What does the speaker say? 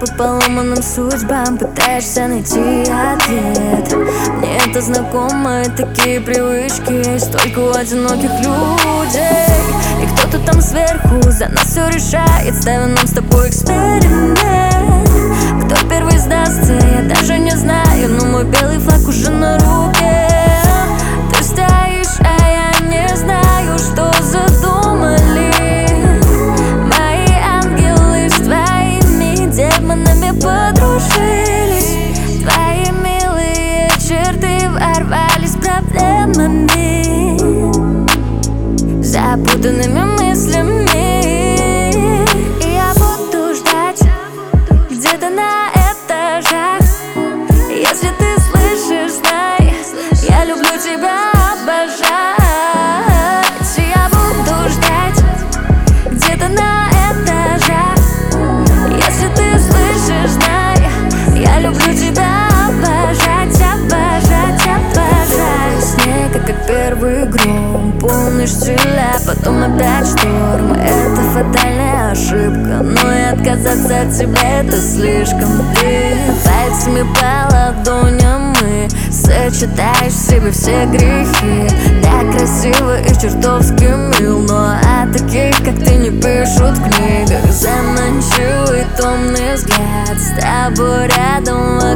по поломанным судьбам пытаешься найти ответ. Мне это знакомо, и такие привычки есть только у одиноких людей. И кто-то там сверху за нас все решает, ставя нам с тобой эксперимент. Кто первый сдастся, я даже не знаю, но мой белый флаг уже на руке. Ты стоишь, а я не знаю, что задумали мои ангелы с твоими демонами подружились. Твои милые черты ворвались проблемами, запутанными мыслями. И я буду ждать где-то на этажах. Если ты слышишь, знай, я люблю тебя обожать. И я буду ждать где-то на этажах. Если ты слышишь, знай, я люблю тебя обожать, обожать, обожать. Снег, как первый гром, полный штиля, потом опять шторм. Это фатальная ошибка, но и отказаться от тебя это слишком. Ты пальцами по ладоням мы сочетаешь в себе все грехи. Так красиво и чертовски мил, но о таких, как ты, не пишут в книгах. Заманчивый томный взгляд, с тобой рядом